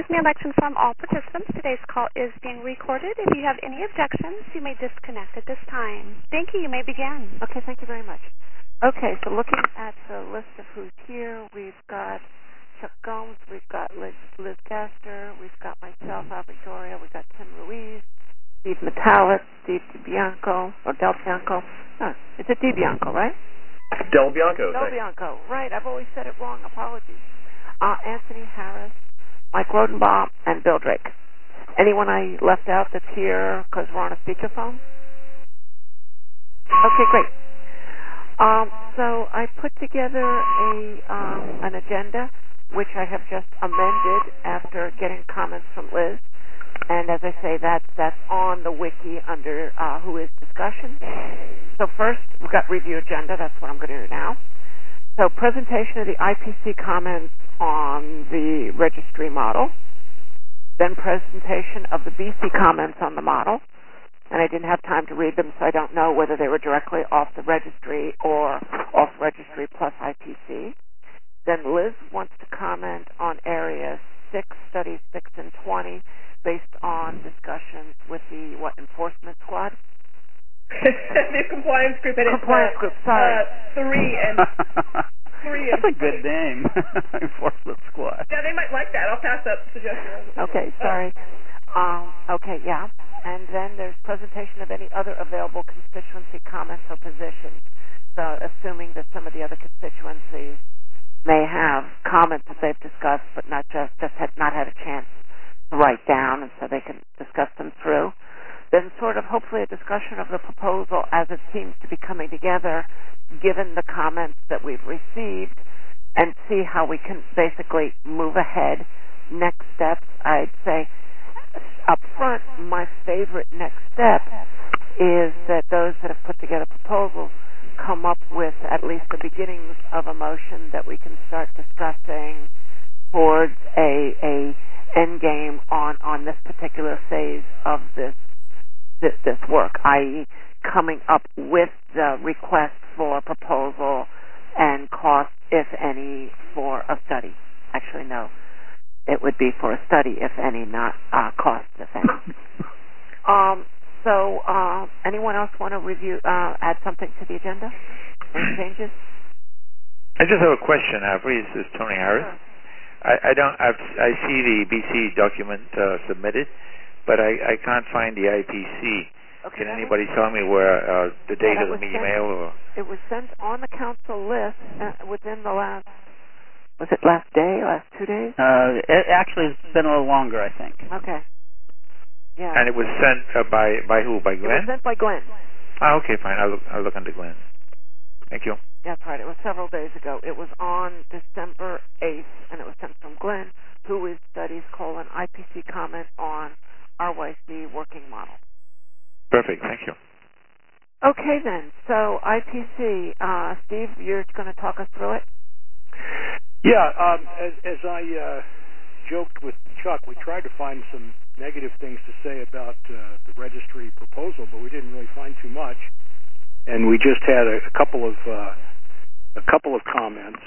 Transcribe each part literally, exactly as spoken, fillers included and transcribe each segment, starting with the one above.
me I'd like to inform all participants today's call is being recorded. If you have any objections, you may disconnect at this time. Thank you. You may begin. Okay, thank you very much. Okay, so looking at the list of who's here, we've got Chuck Gomes, we've got Liz, Liz Gaster, we've got myself, Albert Doria, we've got Tim Ruiz, Steve Metalis, Steve DiBianco, or Del Bianco. No, it's a DiBianco, right? Del Bianco. Del Bianco, right. I've always said it wrong. Apologies. Uh, Anthony Harris, Mike Rodenbaum, and Bill Drake. Anyone I left out that's here because we're on a speakerphone? Okay, great. Um, so I put together a um, an agenda, which I have just amended after getting comments from Liz. And as I say, that's, that's on the wiki under uh, Who Is Discussion. So first, we've got review agenda. That's what I'm going to do now. So presentation of the I P C comments on the registry model. Then presentation of the B C comments on the model. And I didn't have time to read them, so I don't know whether they were directly off the registry or off registry plus I P C. Then Liz wants to comment on areas six, studies six and twenty, based on discussions with the, what, enforcement squad? The compliance group. And compliance it's, uh, group, sorry. Uh, three and... three That's and a good name, enforcement squad. Yeah, they might like that. I'll pass that suggestion. Okay, sorry. Um, okay, yeah. And then there's presentation of any other available constituency comments or positions. So assuming that some of the other constituencies may have comments that they've discussed, but not just, just had not had a chance to write down, and so they can discuss them through. Then sort of hopefully a discussion of the proposal as it seems to be coming together, given the comments that we've received, and see how we can basically move ahead. Next steps, I'd say, up front, my favorite next step is that those that have put together proposals come up with at least the beginnings of a motion that we can start discussing towards a, a end game on, on this particular phase of this this, this work, that is coming up with the request for a proposal and cost, if any, for a study. Actually, no. It would be for a study, if any, not uh, cost, if any. um, so, uh, anyone else want to review, uh, add something to the agenda? Any changes? I just have a question, Avery. This is Tony Harris. Sure. I, I don't. I've, I see the B C document uh, submitted, but I, I can't find the I P C. Okay, Can anybody was, tell me where uh, the date yeah, of the sent, email? Or? It was sent on the council list uh, within the last. Was it last day, last two days? Uh, it actually has been a little longer, I think. Okay. Yeah. And it was sent uh, by by who? By Glenn? It was sent by Glenn. Ah, okay, fine. I'll look, I'll look under Glenn. Thank you. That's right. It was several days ago. It was on December eighth, and it was sent from Glenn, who is studies colon I P C comment on R Y C working model. Perfect. Thank you. Okay, then. So I P C, uh, Steve, you're going to talk us through it? Yeah, um, as, as I uh, joked with Chuck, we tried to find some negative things to say about uh, the registry proposal, but we didn't really find too much. And we just had a, a couple of uh, a couple of comments.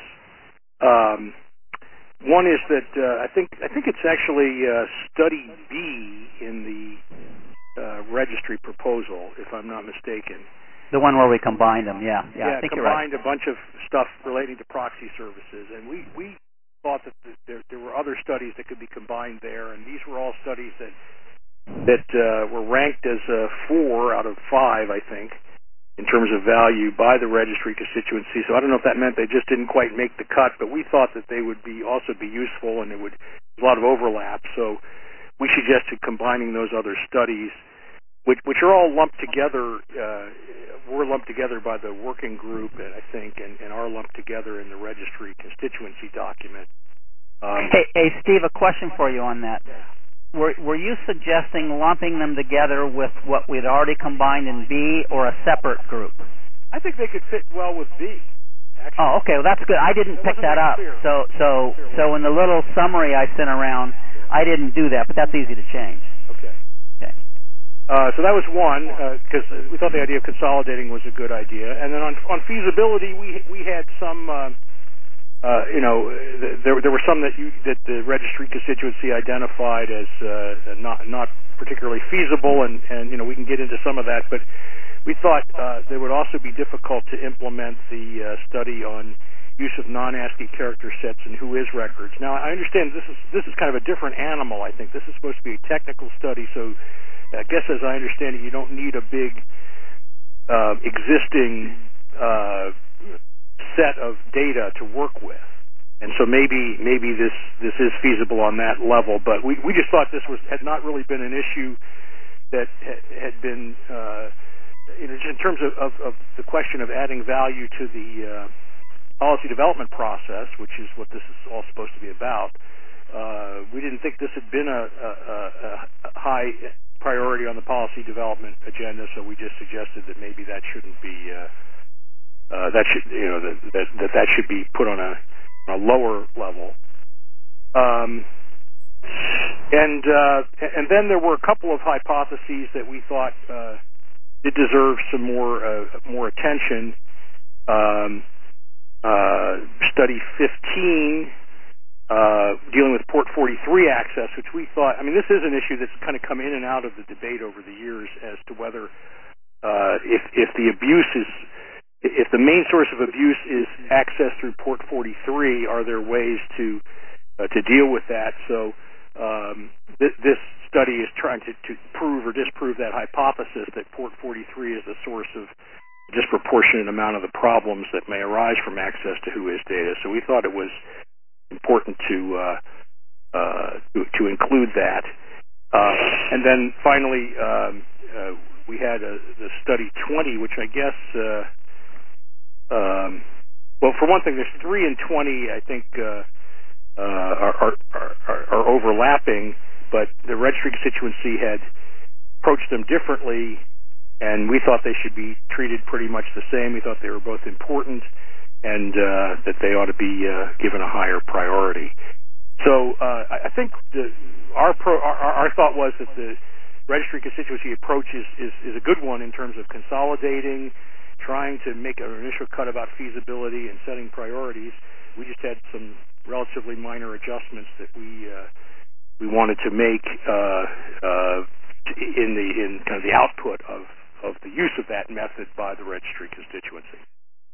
Um, one is that uh, I think I think it's actually uh, study B in the uh, registry proposal, if I'm not mistaken. The one where we combined them, yeah. Yeah, yeah I think combined you're right. a bunch of stuff relating to proxy services. And we, we thought that there, there were other studies that could be combined there, and these were all studies that that uh, were ranked as uh, four out of five, I think, in terms of value by the registry constituency. So I don't know if that meant they just didn't quite make the cut, but we thought that they would be also be useful, and it would a lot of overlap. So we suggested combining those other studies, which which are all lumped together. Uh, were lumped together by the working group, I think, and, and are lumped together in the registry constituency document. Um, hey, hey, Steve, a question for you on that. Were, were you suggesting lumping them together with what we'd already combined in B or a separate group? I think they could fit well with B. Actually. Oh, okay. Well, that's good. I didn't pick that up. Clear. So, so, so in the little summary I sent around, I didn't do that, but that's easy to change. Okay. Okay. Uh, so that was one, because uh, we thought the idea of consolidating was a good idea. And then on, on feasibility, we we had some uh, uh, you know, there there were some that you that the registry constituency identified as uh, not not particularly feasible, and and you know we can get into some of that, but we thought uh, it would also be difficult to implement the uh, study on use of non-ASCII character sets and who is records. Now, I understand this is this is kind of a different animal. I think this is supposed to be a technical study, so I guess as I understand it, you don't need a big uh, existing uh, set of data to work with. And so maybe maybe this, this is feasible on that level, but we, we just thought this was had not really been an issue that had, had been, uh, you know, just in terms of, of, of the question of adding value to the uh, policy development process, which is what this is all supposed to be about. Uh, we didn't think this had been a, a, a high priority on the policy development agenda, so we just suggested that maybe that shouldn't be uh, uh, that should you know that, that that that should be put on a, a lower level. Um, and uh, and then there were a couple of hypotheses that we thought uh, did deserve some more uh, more attention. Um, uh, study fifteen. Uh, dealing with Port forty-three access, which we thought, I mean, this is an issue that's kind of come in and out of the debate over the years as to whether uh, if if the abuse is, if the main source of abuse is access through Port forty-three, are there ways to uh, to deal with that? So um, th- this study is trying to, to prove or disprove that hypothesis that Port forty-three is the source of a disproportionate amount of the problems that may arise from access to who is data. So we thought it was important to uh, uh, to, to include that, uh, and then finally um, uh, we had a, the study twenty, which I guess, uh, um, well, for one thing, there's three and twenty. I think uh, uh, are, are, are, are overlapping, but the registry constituency had approached them differently, and we thought they should be treated pretty much the same. We thought they were both important, and uh, that they ought to be uh, given a higher priority. So uh, I think the, our, pro, our our thought was that the registry constituency approach is, is, is a good one in terms of consolidating, trying to make an initial cut about feasibility and setting priorities. We just had some relatively minor adjustments that we uh, we wanted to make uh, uh, in the in kind of the output of, of the use of that method by the registry constituency.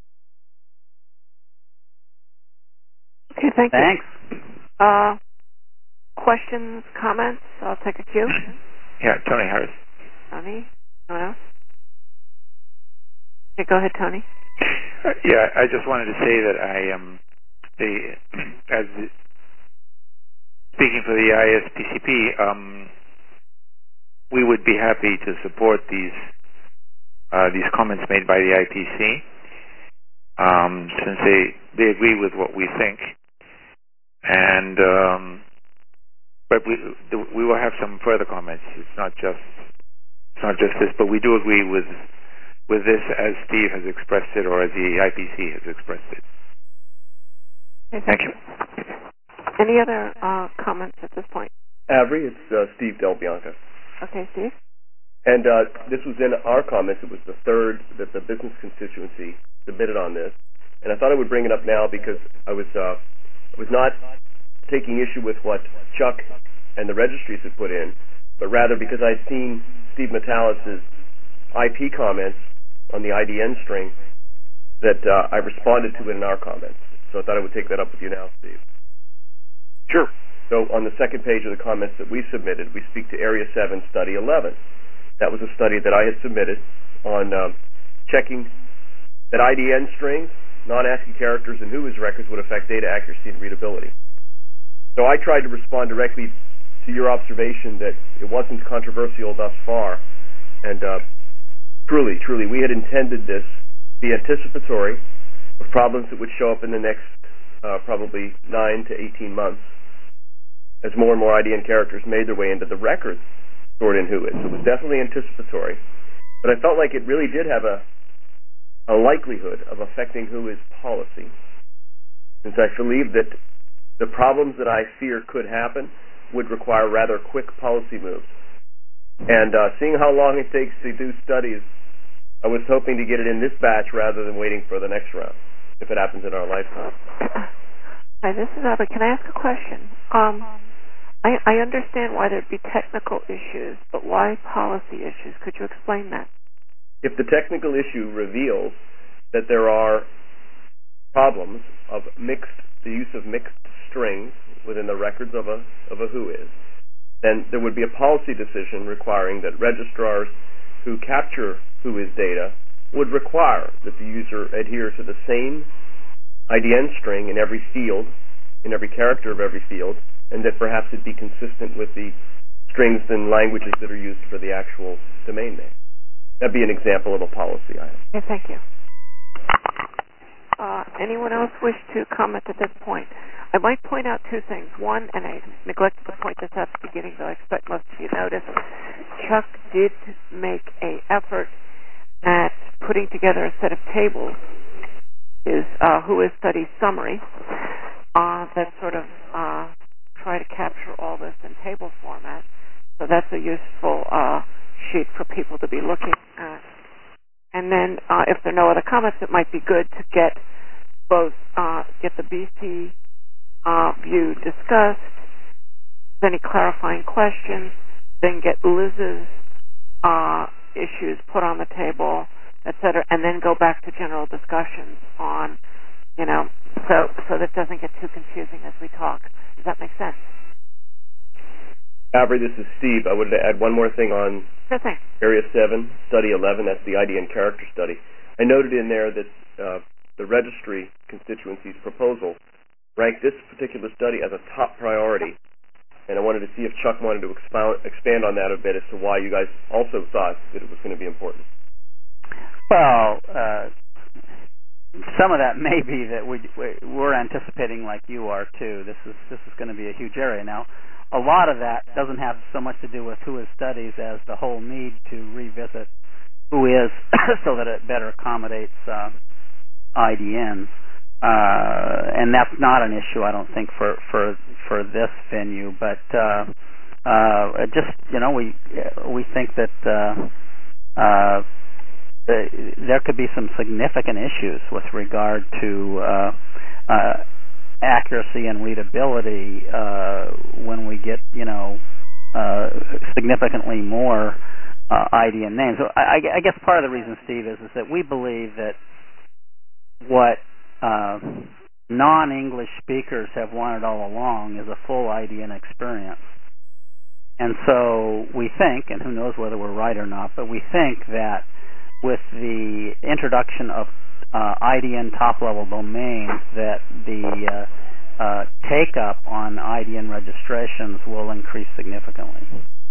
Okay, thank Thanks. you. Uh, questions, comments? I'll take a cue. Yeah, Tony Harris. Tony? Anyone else? Okay, go ahead, Tony. Uh, yeah, I just wanted to say that I am um, the as the, speaking for the I S P C P. Um, we would be happy to support these uh, these comments made by the I P C, um, since they they agree with what we think. And um, but we we will have some further comments. It's not just it's not just this, but we do agree with with this as Steve has expressed it, or as the I P C has expressed it. Okay, thank, thank you. Any other uh, comments at this point? Avery, it's uh, Steve Del Bianca. Okay, Steve. And uh, this was in our comments. It was the third that the business constituency submitted on this, and I thought I would bring it up now because I was. Uh, was not taking issue with what Chuck and the registries had put in, but rather because I'd seen Steve Metalis' I P comments on the I D N string that uh, I responded to in our comments. So I thought I would take that up with you now, Steve. Sure. So on the second page of the comments that we submitted, we speak to Area seven, Study eleven. That was a study that I had submitted on um, checking that I D N strings, non-ASCII characters, and who is records would affect data accuracy and readability. So I tried to respond directly to your observation that it wasn't controversial thus far, and uh, truly, truly, we had intended this to be anticipatory of problems that would show up in the next uh, probably nine to eighteen months as more and more I D N characters made their way into the records stored in who is. So it was definitely anticipatory, but I felt like it really did have a a likelihood of affecting who is policy, since I believe that the problems that I fear could happen would require rather quick policy moves. And uh, seeing how long it takes to do studies, I was hoping to get it in this batch rather than waiting for the next round, if it happens in our lifetime. Hi, this is Aubrey. Can I ask a question? Um, I, I understand why there'd be technical issues, but why policy issues? Could you explain that? If the technical issue reveals that there are problems of mixed, the use of mixed strings within the records of a of a whois, then there would be a policy decision requiring that registrars who capture whois data would require that the user adhere to the same I D N string in every field, in every character of every field, and that perhaps it be consistent with the strings and languages that are used for the actual domain name. That'd be an example of a policy item. Okay, thank you. Uh, anyone else wish to comment at this point? I might point out two things. One, and I neglected to point this out at the beginning, though I expect most of you noticed, Chuck did make an effort at putting together a set of tables, his uh, whois study summary, uh, that sort of uh, try to capture all this in table format. So that's a useful uh, sheet for people to be looking at. And then, uh, if there are no other comments, it might be good to get both, uh, get the B C uh, view discussed, any clarifying questions, then get Liz's uh, issues put on the table, et cetera, and then go back to general discussions on, you know, so so that doesn't get too confusing as we talk. Does that make sense? Avery, this is Steve. I wanted to add one more thing on Sure thing. Area seven, Study eleven, that's the I D N character study. I noted in there that uh, the registry constituency's proposal ranked this particular study as a top priority, and I wanted to see if Chuck wanted to expound, expand on that a bit as to why you guys also thought that it was going to be important. Well, uh, some of that may be that we, we're anticipating, like you are too, this is this is going to be a huge area. Now, a lot of that doesn't have so much to do with whois studies as the whole need to revisit whois so that it better accommodates uh, I D Ns. Uh, and that's not an issue, I don't think, for for for this venue. But uh, uh, just you know, we we think that uh, uh, there could be some significant issues with regard to uh, uh, accuracy and readability uh, when we get you know uh, significantly more uh, I D N names. So I, I guess part of the reason, Steve, is is that we believe that what Uh, non-English speakers have wanted all along is a full I D N experience. And so we think, and who knows whether we're right or not, but we think that with the introduction of uh, I D N top-level domains, that the uh, uh, take-up on I D N registrations will increase significantly.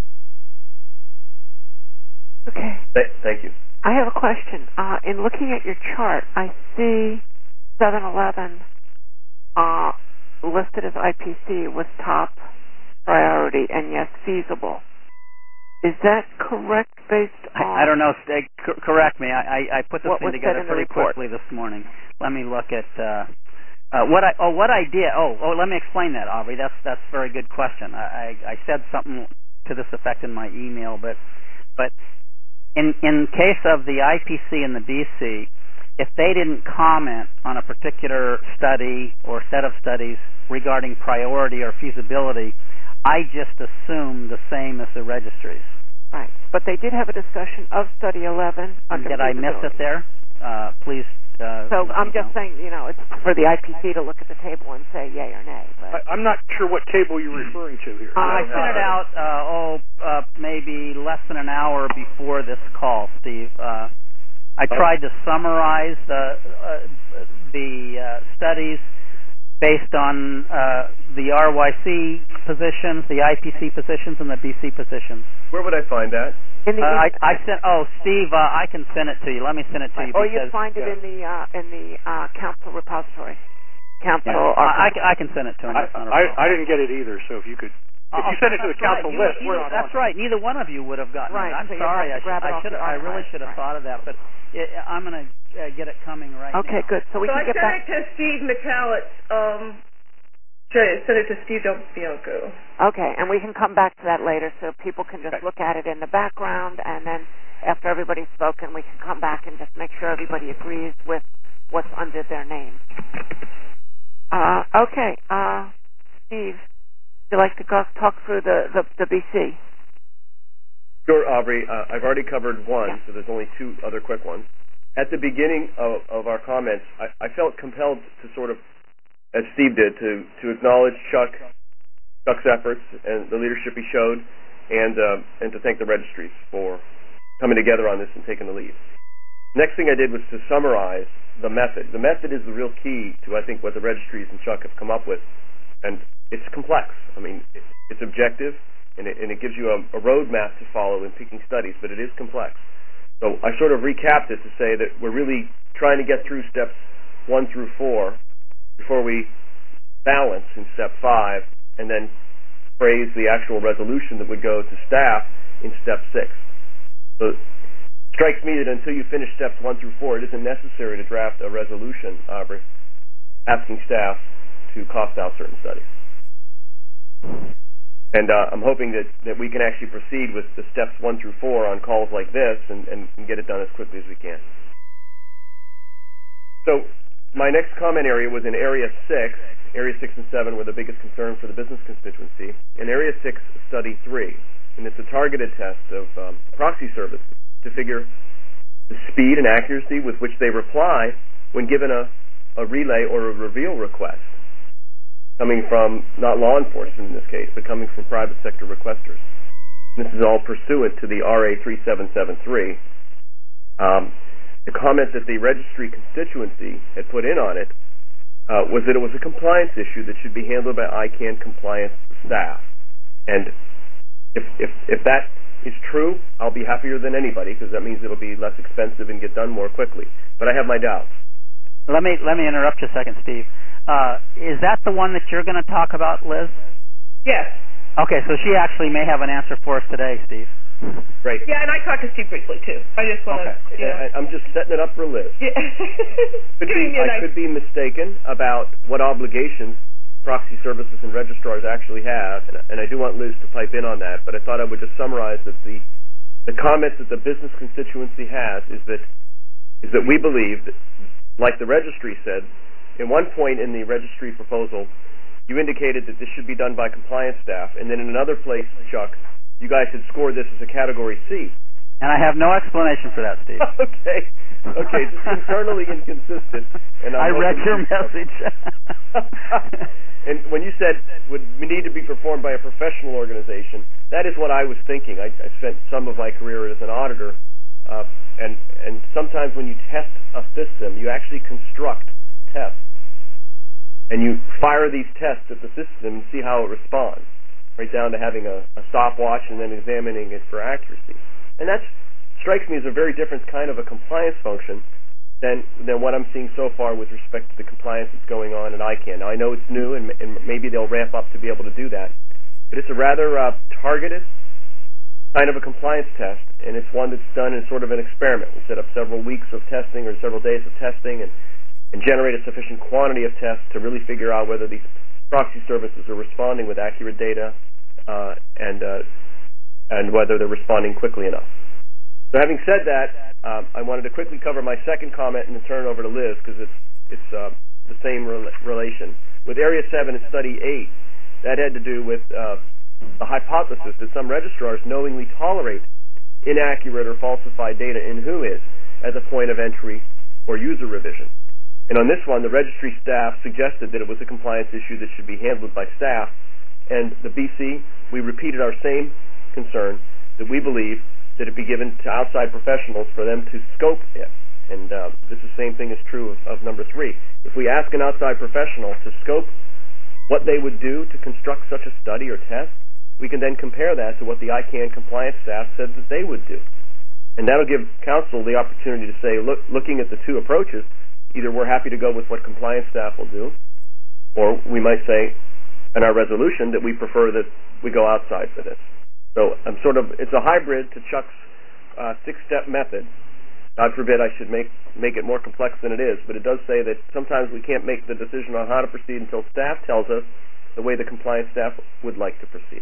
Okay. Th- thank you. I have a question. Uh, in looking at your chart, I see seven eleven uh, listed as I P C with top priority and yes, feasible. Is that correct based on... I, I don't know. Uh, c- correct me. I, I, I put this what thing was together said in the pretty report? quickly this morning. Let me look at uh, uh, what I oh what I did. Oh oh, let me explain that, Aubrey. That's that's a very good question. I, I, I said something to this effect in my email, but but in in case of the I P C and the B C, if they didn't comment on a particular study or set of studies regarding priority or feasibility, I just assumed the same as the registries. Right. But they did have a discussion of Study eleven. Under Did I miss it there? Uh, please. Uh, so I'm just know. saying, you know, it's for the I P C to look at the table and say yay or nay. But I, I'm not sure what table you're referring to here. Uh, I sent it out, uh, oh, uh, maybe less than an hour before this call, Steve. Uh, I tried to summarize the uh, the uh, studies based on uh, the R Y C positions, the I P C positions, and the B C positions. Where would I find that? in the Uh, I, I sent. Oh, Steve, uh, I can send it to you. Let me send it to you. or you because, find it yeah. in the uh, in the uh, council repository. Council. Yeah, or I, I, can- I can send it to him. I, That's not a I, problem. I didn't get it either, so if you could... If you Oh, send it to the that's council right. list, you, we're you, not That's on. right. Neither one of you would have gotten Right, it. I'm so you'll sorry. have to I, grab it I off should. the I really archive. should have Right. thought of that. But it, I'm going to uh, get it coming right Okay, now. good. So we so can I get sent back. it to Steve Metalit. Um, sorry, I sent it to Steve Del Bianco. Okay, and we can come back to that later, so people can just Okay. look at it in the background, and then after everybody's spoken, we can come back and just make sure everybody agrees with what's under their name. Uh, okay. Uh, Steve, would you like to go, talk through the, the, the B C? Sure, Aubrey. Uh, I've already covered one, Yeah. so there's only two other quick ones. At the beginning of, of our comments, I, I felt compelled to sort of, as Steve did, to, to acknowledge Chuck, Chuck's efforts and the leadership he showed, and uh, and to thank the registries for coming together on this and taking the lead. Next thing I did was to summarize the method. The method is the real key to, I think, what the registries and Chuck have come up with, and it's complex. I mean, it, it's objective, and it, and it gives you a, a roadmap to follow in picking studies, but it is complex. So I sort of recapped it to say that we're really trying to get through steps one through four before we balance in step five, and then phrase the actual resolution that would go to staff in step six. So it strikes me that until you finish steps one through four, it isn't necessary to draft a resolution, Aubrey, asking staff to cost out certain studies. And uh, I'm hoping that, that we can actually proceed with the steps one through four on calls like this and, and, and get it done as quickly as we can. So my next comment area was in Area six. Area six and seven were the biggest concern for the business constituency. In Area six, Study three, and it's a targeted test of um, proxy services to figure the speed and accuracy with which they reply when given a, a relay or a reveal request, coming from not law enforcement in this case, but coming from private sector requesters. This is all pursuant to the R A three seven seven three. Um, the comment that the registry constituency had put in on it Uh, was that it was a compliance issue that should be handled by I CANN compliance staff. And if, if, if that is true, I'll be happier than anybody, because that means it'll be less expensive and get done more quickly. But I have my doubts. Let me let me interrupt you a second, Steve. Uh, is that the one that you're going to talk about, Liz? Yes. Okay, so she actually may have an answer for us today, Steve. Great. Yeah, and I talked to Steve briefly too. I just want to. Okay. You know. I, I'm just setting it up for Liz. Yeah. could be, I nice... could be mistaken about what obligations proxy services and registrars actually have, and, and I do want Liz to pipe in on that. But I thought I would just summarize that the the comments that the business constituency has is that is that we believe that, like the registry said, in one point in the registry proposal, you indicated that this should be done by compliance staff, and then in another place, Chuck, you guys had scored this as a Category C. And I have no explanation for that, Steve. okay. Okay, just internally inconsistent. And I read your message. And when you said would need to be performed by a professional organization, that is what I was thinking. I, I spent some of my career as an auditor, uh, and, and sometimes when you test a system, you actually construct tests. And you fire these tests at the system and see how it responds, right down to having a, a stopwatch and then examining it for accuracy. And that strikes me as a very different kind of a compliance function than than what I'm seeing so far with respect to the compliance that's going on in I CANN. Now, I know it's new, and, and maybe they'll ramp up to be able to do that, but it's a rather uh, targeted kind of a compliance test, and it's one that's done in sort of an experiment. We set up several weeks of testing or several days of testing and, and generate a sufficient quantity of tests to really figure out whether these proxy services are responding with accurate data uh, and uh, and whether they're responding quickly enough. So having said that, um, I wanted to quickly cover my second comment and then turn it over to Liz, because it's it's uh, the same re- relation. With Area seven and Study eight, that had to do with uh, the hypothesis that some registrars knowingly tolerate inaccurate or falsified data in WHOIS as a point of entry or user revision. And on this one, the registry staff suggested that it was a compliance issue that should be handled by staff, and the B C, we repeated our same concern that we believe that it be given to outside professionals for them to scope it. And uh, this is the same thing is true of, of number three. If we ask an outside professional to scope what they would do to construct such a study or test, we can then compare that to what the I CANN compliance staff said that they would do. And that'll give counsel the opportunity to say, look, looking at the two approaches, either we're happy to go with what compliance staff will do, or we might say in our resolution that we prefer that we go outside for this. So I'm sort of, it's a hybrid to Chuck's uh, six-step method. God forbid I should make make it more complex than it is, but it does say that sometimes we can't make the decision on how to proceed until staff tells us the way the compliance staff would like to proceed.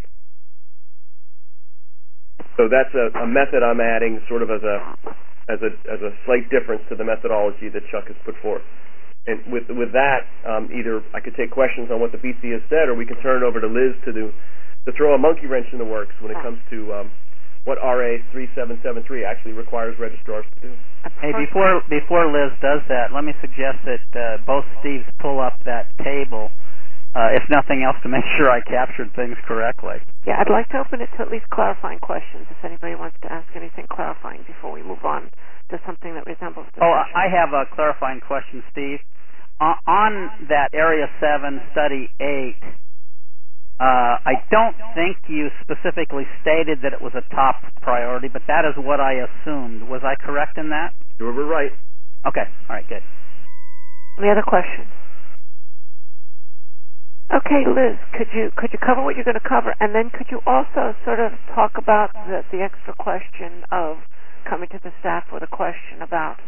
So that's a, a method I'm adding sort of as a as a as a slight difference to the methodology that Chuck has put forth. And with with that, um, either I could take questions on what the B C has said, or we can turn it over to Liz to do to throw a monkey wrench in the works when it comes to um, what R A three seven seven three actually requires registrars to do. Hey, before before Liz does that, let me suggest that uh, both Steves pull up that table, uh, if nothing else, to make sure I captured things correctly. Yeah, I'd like to open it to at least clarifying questions if anybody wants to ask anything clarifying before we move on to something that resembles discussion. Oh, I have a clarifying question, Steve. Uh, on that Area seven Study eight, uh, I don't think you specifically stated that it was a top priority, but that is what I assumed. Was I correct in that? You were right. Okay. All right, good. Any other questions? Okay, Liz, could you could you cover what you're going to cover, and then could you also sort of talk about the, the extra question of coming to the staff with a question about,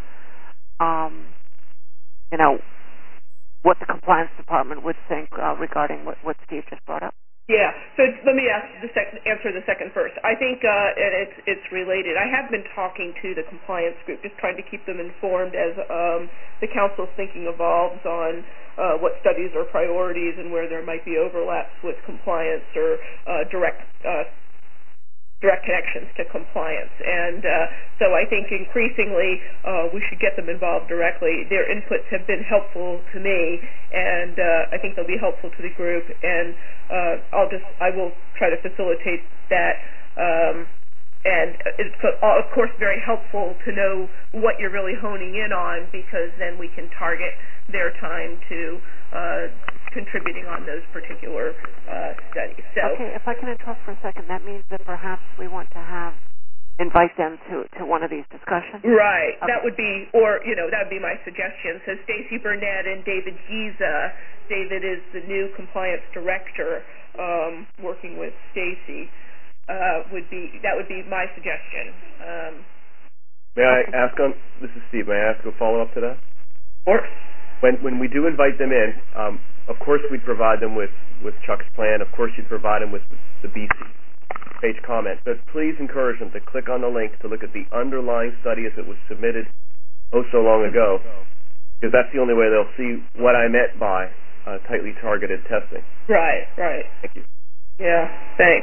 um, you know, what the compliance department would think uh, regarding what, what Steve just brought up? Yeah. So let me ask the second, answer the second first. I think, uh, and it's it's related. I have been talking to the compliance group, just trying to keep them informed as um, the council's thinking evolves on uh, what studies are priorities and where there might be overlaps with compliance or uh, direct. Uh, direct connections to compliance. And uh, so I think increasingly uh, we should get them involved directly. Their inputs have been helpful to me, and uh, I think they'll be helpful to the group. And uh, I'll just, I will try to facilitate that. Um, and it's, of course, very helpful to know what you're really honing in on, because then we can target their time to uh, contributing on those particular uh, studies. So, okay, if I can interrupt for a second, that means that perhaps we want to have invite them to, to one of these discussions. Right, okay. That would be, or you know, that would be my suggestion. So Stacy Burnett and David Giza. David is the new compliance director, um, working with Stacy. Uh, would be that would be my suggestion. Um, may I ask on? This is Steve. May I ask a follow up to that? Of course. When when we do invite them in, um, of course we'd provide them with, with Chuck's plan. Of course you'd provide them with the B C page comment. But please encourage them to click on the link to look at the underlying study as it was submitted oh so long ago, because that's the only way they'll see what I meant by uh, tightly targeted testing. Right, right. Thank you. Yeah, thanks.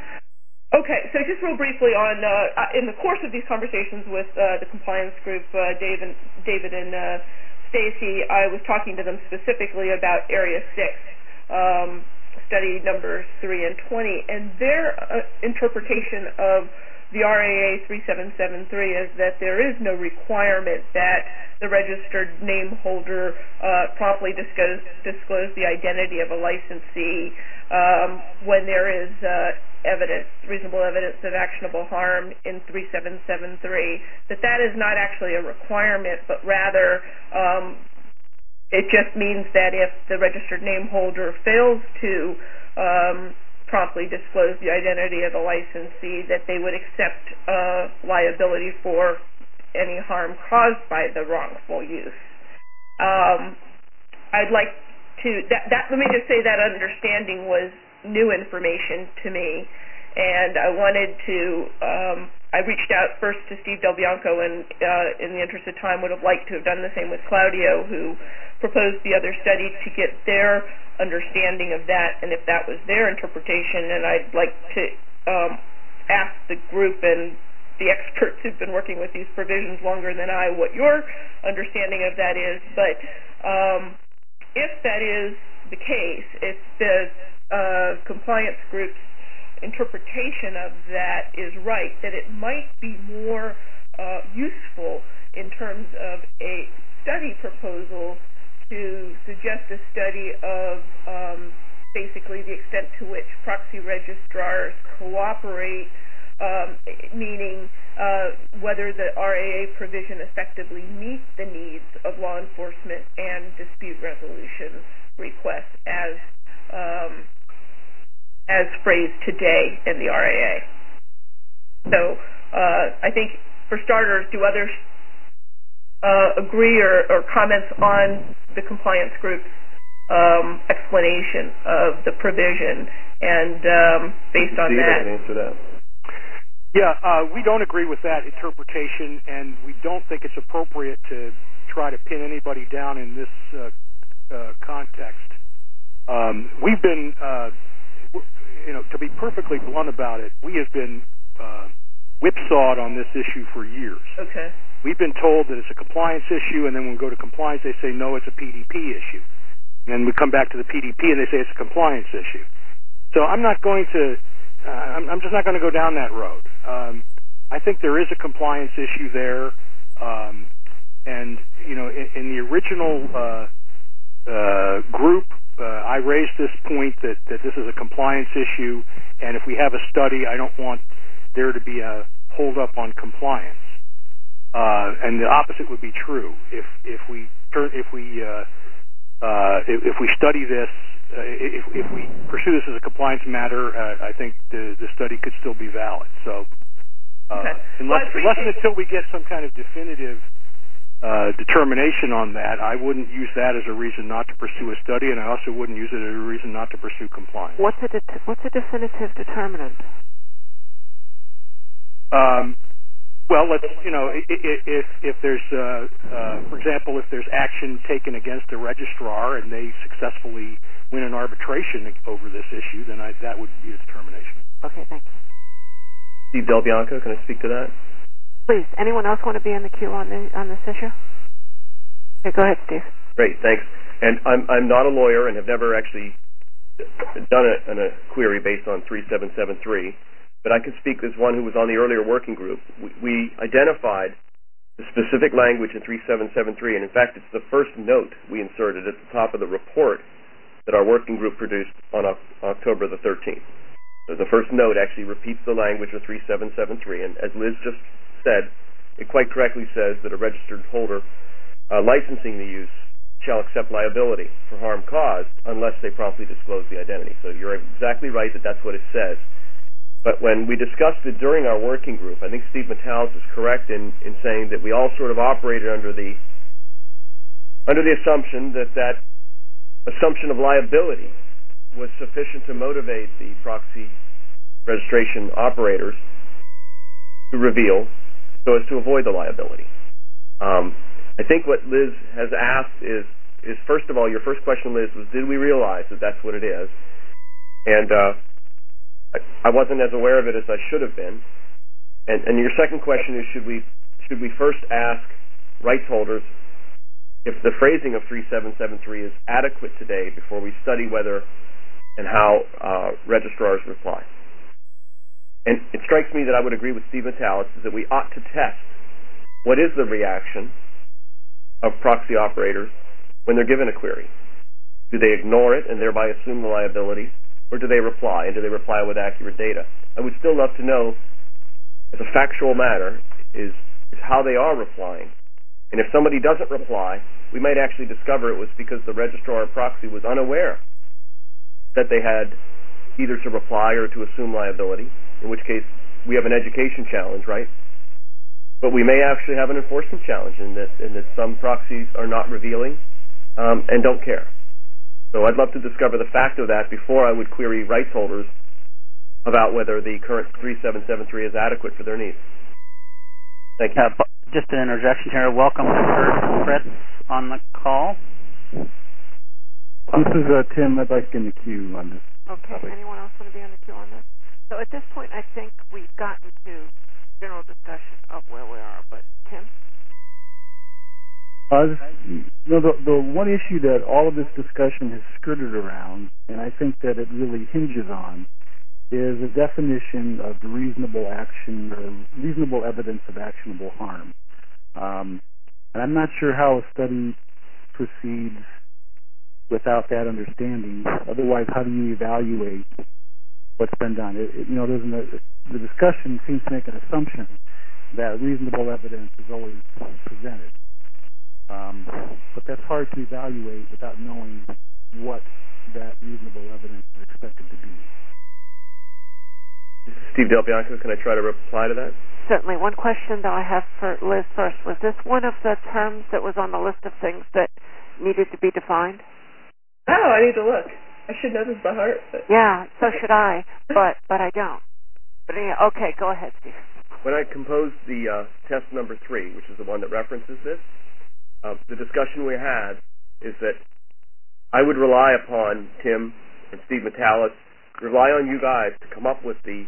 Okay, so just real briefly on, uh, in the course of these conversations with uh, the compliance group, uh, Dave and, David and uh, Stacy, I was talking to them specifically about Area six, um, study numbers three and twenty, and their uh, interpretation of the R A A three seven seven three is that there is no requirement that the registered name holder uh, promptly disclose, disclose the identity of a licensee um, when there is uh, evidence, reasonable evidence of actionable harm in three seven seven three, that that is not actually a requirement, but rather um, it just means that if the registered name holder fails to um, promptly disclose the identity of the licensee, that they would accept uh, liability for any harm caused by the wrongful use. Um, I'd like to, that, that, let me just say that understanding was new information to me, and I wanted to, um, I reached out first to Steve Del Bianco, and uh, in the interest of time would have liked to have done the same with Claudio, who proposed the other study, to get their understanding of that, and if that was their interpretation. And I'd like to um, ask the group and the experts who've been working with these provisions longer than I what your understanding of that is. But um, if that is the case, if the uh, compliance group's interpretation of that is right, that it might be more uh, useful in terms of a study proposal to suggest a study of um, basically the extent to which proxy registrars cooperate, um, meaning uh, whether the R A A provision effectively meets the needs of law enforcement and dispute resolution requests as um, as phrased today in the R A A. So uh, I think, for starters, do others uh, agree or, or comments on the compliance group's um, explanation of the provision? And um, based on Steve, that, I can answer that. Yeah, uh, we don't agree with that interpretation, and we don't think it's appropriate to try to pin anybody down in this uh, uh, context. Um, we've been, uh, you know, to be perfectly blunt about it, we have been uh, whipsawed on this issue for years. Okay. We've been told that it's a compliance issue, and then when we go to compliance, they say, no, it's a P D P issue. And then we come back to the P D P, and they say it's a compliance issue. So I'm not going to, uh, I'm, I'm just not going to go down that road. Um, I think there is a compliance issue there. Um, and, you know, in, in the original uh, uh, group, uh, I raised this point that, that this is a compliance issue, and if we have a study, I don't want there to be a hold up on compliance. Uh, and the opposite would be true. If if we turn if we uh, uh, if, if we study this, uh, if if we pursue this as a compliance matter, uh, I think the the study could still be valid. So, uh, okay. unless well, unless and until we get some kind of definitive uh, determination on that, I wouldn't use that as a reason not to pursue a study, and I also wouldn't use it as a reason not to pursue compliance. What's a det- what's a definitive determinant? Um, well, let's you know if if there's uh, uh, for example if there's action taken against a registrar and they successfully win an arbitration over this issue, then I, that would be a determination. Okay, thank you. Steve Del Bianco, can I speak to that? Please. Anyone else want to be in the queue on the on this issue? Okay, go ahead, Steve. Great, thanks. And I'm I'm not a lawyer and have never actually done a, a query based on three seven seven three. But I can speak as one who was on the earlier working group. We, we identified the specific language in three seven seven three, and in fact, it's the first note we inserted at the top of the report that our working group produced on o- October the thirteenth. So the first note actually repeats the language of three seven seven three, and as Liz just said, it quite correctly says that a registered holder uh, licensing the use shall accept liability for harm caused unless they promptly disclose the identity. So you're exactly right that that's what it says. But when we discussed it during our working group, I think Steve Metalis is correct in, in saying that we all sort of operated under the under the assumption that that assumption of liability was sufficient to motivate the proxy registration operators to reveal so as to avoid the liability. Um, I think what Liz has asked is, is, first of all, your first question, Liz, was did we realize that that's what it is? And uh, I, I wasn't as aware of it as I should have been. And, and your second question is should we should we first ask rights holders if the phrasing of three seven seven three is adequate today before we study whether and how uh, registrars reply. And it strikes me that I would agree with Steve Metalis is that we ought to test what is the reaction of proxy operators when they're given a query. Do they ignore it and thereby assume the liability, or do they reply, and do they reply with accurate data? I would still love to know, as a factual matter, is, is how they are replying. And if somebody doesn't reply, we might actually discover it was because the registrar or proxy was unaware that they had either to reply or to assume liability, in which case we have an education challenge, right? But we may actually have an enforcement challenge in that, in that some proxies are not revealing um, and don't care. So I'd love to discover the fact of that before I would query rights holders about whether the current three seven seven three is adequate for their needs. Thank you. Uh, just an interjection here. Welcome to Kurt Fritz on the call. This is uh, Tim. I'd like to get in the queue on this. Okay. topic. Anyone else want to be on the queue on this? So at this point, I think we've gotten to general discussion of where we are. But Tim? Uh, this, you know, the, the one issue that all of this discussion has skirted around, and I think that it really hinges on, is a definition of reasonable action or reasonable evidence of actionable harm. Um, and I'm not sure how a study proceeds without that understanding. Otherwise, how do you evaluate what's been done? It, it, you know, there's an, the discussion seems to make an assumption that reasonable evidence is always presented. Um, but that's hard to evaluate without knowing what that reasonable evidence is expected to be. Steve Del Bianco, can I try to reply to that? Certainly. One question that I have for Liz first. Was this one of the terms that was on the list of things that needed to be defined? Oh, I need to look. I should know this by heart. But... Yeah, so should I, but but I don't. But anyway, okay, go ahead, Steve. When I composed the uh, test number three, which is the one that references this, uh, the discussion we had is that I would rely upon Tim and Steve Metalis, rely on you guys to come up with the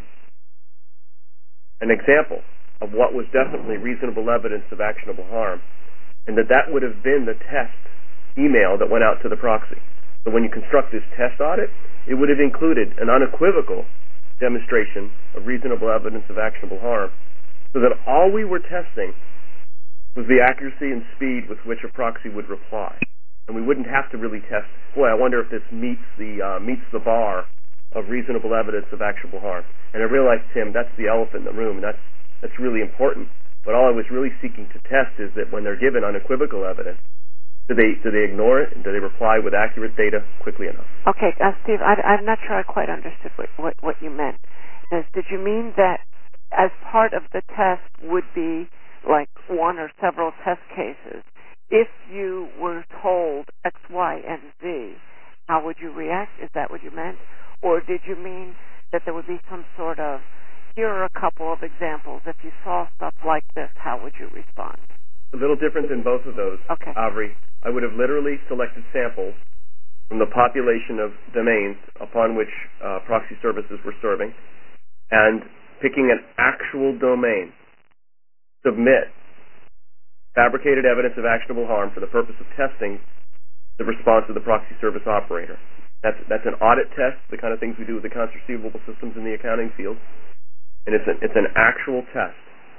an example of what was definitely reasonable evidence of actionable harm, and that that would have been the test email that went out to the proxy. So when you construct this test audit, it would have included an unequivocal demonstration of reasonable evidence of actionable harm, so that all we were testing was the accuracy and speed with which a proxy would reply. And we wouldn't have to really test, boy, I wonder if this meets the uh, meets the bar of reasonable evidence of actionable harm. And I realized, Tim, that's the elephant in the room, and that's, that's really important. But all I was really seeking to test is that when they're given unequivocal evidence, do they do they ignore it, and do they reply with accurate data quickly enough? Okay, uh, Steve, I, I'm not sure I quite understood what, what, what you meant. Is, did you mean that as part of the test would be like one or several test cases? If you were told X, Y, and Z, how would you react? Is that what you meant? Or did you mean that there would be some sort of, here are a couple of examples. If you saw stuff like this, how would you respond? A little different in both of those, okay. Avri. I would have literally selected samples from the population of domains upon which uh, proxy services were serving, and picking an actual domain, submit fabricated evidence of actionable harm for the purpose of testing the response of the proxy service operator. That's that's an audit test, the kind of things we do with accounts receivable systems in the accounting field, and it's an, it's an actual test.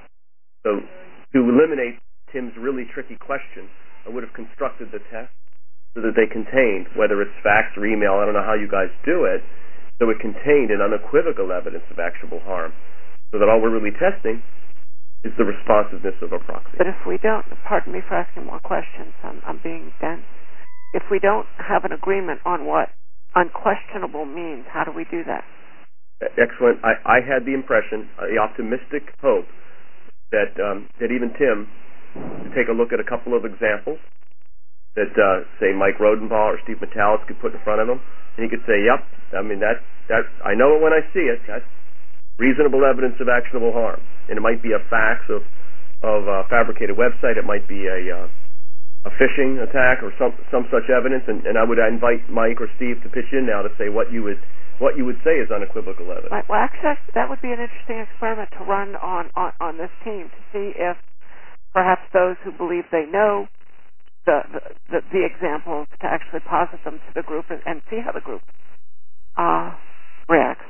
So to eliminate Tim's really tricky question, I would have constructed the test so that they contained, whether it's fax or email, I don't know how you guys do it, so it contained an unequivocal evidence of actionable harm, so that all we're really testing is the responsiveness of a proxy. But if we don't, pardon me for asking more questions, I'm, I'm being dense. If we don't have an agreement on what unquestionable means, how do we do that? Excellent. I, I had the impression, uh, the optimistic hope, that um, that even Tim could take a look at a couple of examples that, uh, say, Mike Rodenbaugh or Steve Metalis could put in front of him, and he could say, yep, I mean, that, that, I know it when I see it. That's reasonable evidence of actionable harm. And it might be a fax of, of a fabricated website. It might be a, uh, a phishing attack or some, some such evidence. And, and I would invite Mike or Steve to pitch in now to say what you would, what you would say is unequivocal evidence. Right. Well, actually, that would be an interesting experiment to run on, on, on this team to see if perhaps those who believe they know the, the, the examples to actually posit them to the group and, and see how the group uh, reacts.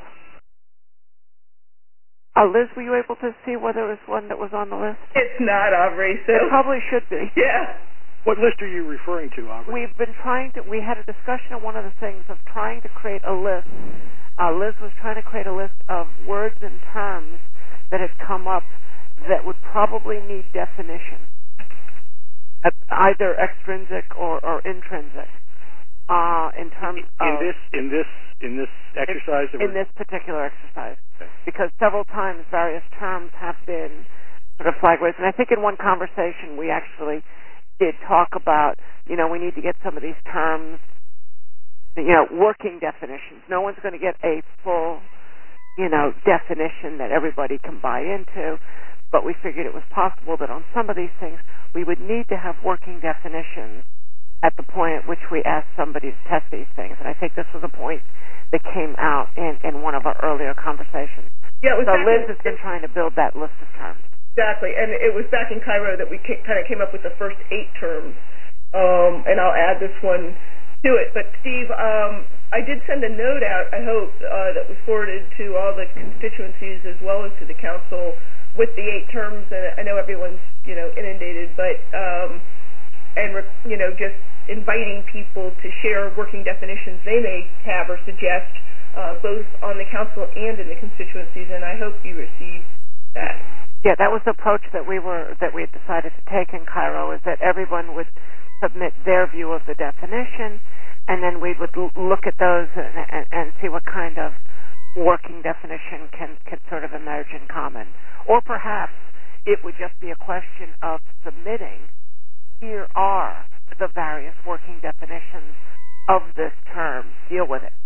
Uh, Liz, were you able to see whether it was one that was on the list? It's not, Aubrey. So it probably should be. Yeah. What list are you referring to, Aubrey? We've been trying to, we had a discussion on one of the things of trying to create a list. Uh, Liz was trying to create a list of words and terms that had come up that would probably need definition, either extrinsic or, or intrinsic. Uh, in terms in of this in this in this exercise, in, in this particular exercise, okay. Because several times various terms have been sort of flag raised, and I think in one conversation we actually did talk about, you know, we need to get some of these terms, you know, working definitions. No one's going to get a full, you know, definition that everybody can buy into, but we figured it was possible that on some of these things we would need to have working definitions at the point at which we asked somebody to test these things. And I think this was a point that came out in, in one of our earlier conversations. Yeah, it was so in, Liz has been trying to build that list of terms. Exactly, and it was back in Cairo that we kind of came up with the first eight terms, um, and I'll add this one to it. But Steve, um, I did send a note out, I hope, uh, that was forwarded to all the constituencies as well as to the council with the eight terms, and I know everyone's, you know, inundated, but um, and you know, just inviting people to share working definitions they may have or suggest, uh, both on the council and in the constituencies, and I hope you received that. Yeah, that was the approach that we were that we had decided to take in Cairo, is that everyone would submit their view of the definition, and then we would l- look at those and, and, and see what kind of working definition can, can sort of emerge in common. Or perhaps it would just be a question of submitting, here are the various working definitions of this term. Deal with it.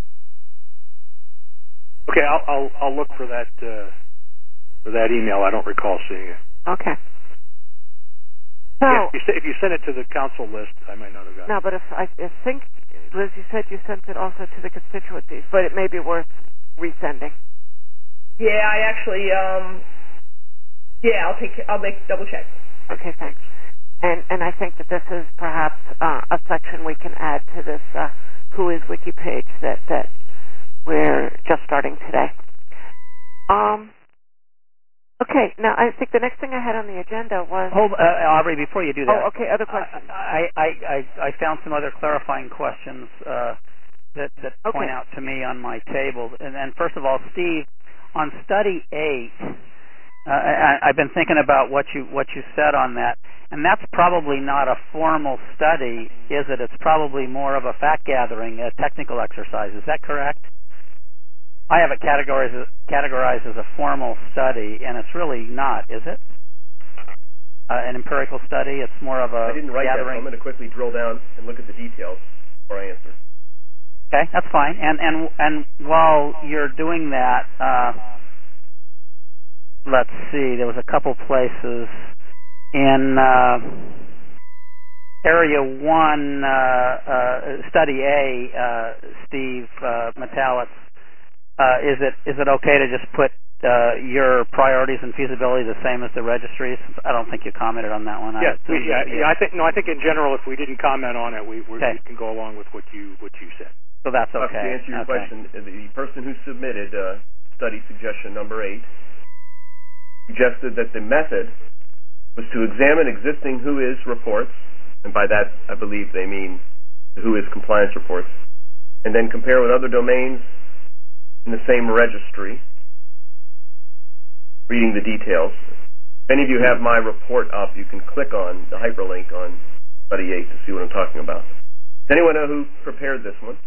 Okay, I'll I'll, I'll look for that uh, for that email. I don't recall seeing it. Okay. So, yeah, if, you, if you send it to the council list, I might not have gotten no, it. but if I, I think, Liz, you said you sent it also to the constituencies, but it may be worth resending. Yeah, I actually, um, yeah, I'll take, I'll make double check. Okay, thanks. And and I think that this is perhaps uh, a section we can add to this uh, Who Is Wiki page that, that we're just starting today. Um. Okay, now I think the next thing I had on the agenda was... Hold, uh, Aubrey, before you do that. Oh, okay, other questions. I, I, I, I found some other clarifying questions uh, that, that okay. point out to me on my table. And then, first of all, Steve, on study eight, uh, I, I've been thinking about what you what you said on that, and that's probably not a formal study, is it? It's probably more of a fact-gathering, a technical exercise. Is that correct? I have it categorized, categorized as a formal study, and it's really not, is it? Uh, an empirical study. It's more of a I didn't write gathering. that, so I'm going to quickly drill down and look at the details before I answer. Okay, that's fine. And and and while you're doing that, uh, let's see. There was a couple places in uh, area one, uh, uh, study A, uh, Steve uh, Metallics. Uh, is it is it okay to just put uh, your priorities and feasibility the same as the registries? I don't think you commented on that one. Yeah, I we, yeah, yeah. I think no. I think in general, if we didn't comment on it, we, we, okay. we can go along with what you what you said. So that's okay. Uh, to answer your okay. question, the person who submitted uh, study suggestion number eight suggested that the method was to examine existing Who Is reports, and by that I believe they mean the Who Is compliance reports, and then compare with other domains in the same registry, reading the details. If any of you have my report up, you can click on the hyperlink on study eight to see what I'm talking about. Does anyone know who prepared this one?